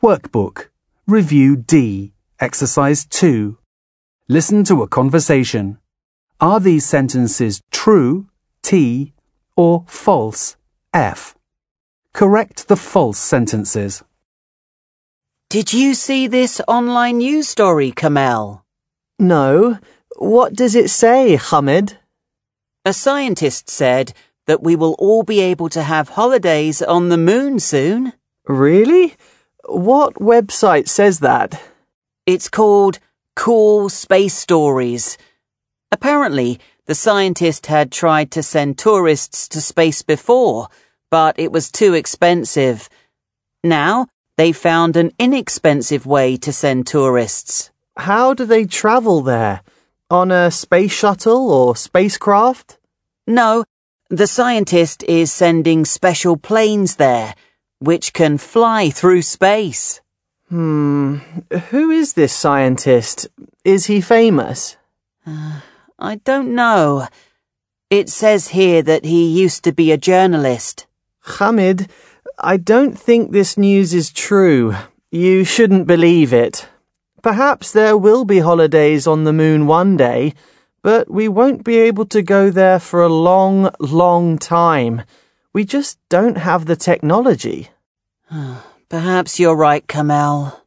Workbook. Review D. Exercise 2. Listen to a conversation. Are these sentences true, T, or false, F? Correct the false sentences. Did you see this online news story, Kamel? No. What does it say, Hamid? A scientist said that we will all be able to have holidays on the moon soon. Really? What website says that? It's called Cool Space Stories. Apparently, the scientist had tried to send tourists to space before, but it was too expensive. Now, they found an inexpensive way to send tourists. How do they travel there? On a space shuttle or spacecraft? No, the scientist is sending special planes there, which can fly through space. Who is this scientist? Is he famous? I don't know. It says here that he used to be a journalist. Hamid, I don't think this news is true. You shouldn't believe it. Perhaps there will be holidays on the moon one day, but we won't be able to go there for a long, long time. We just don't have the technology. Perhaps you're right, Kamel.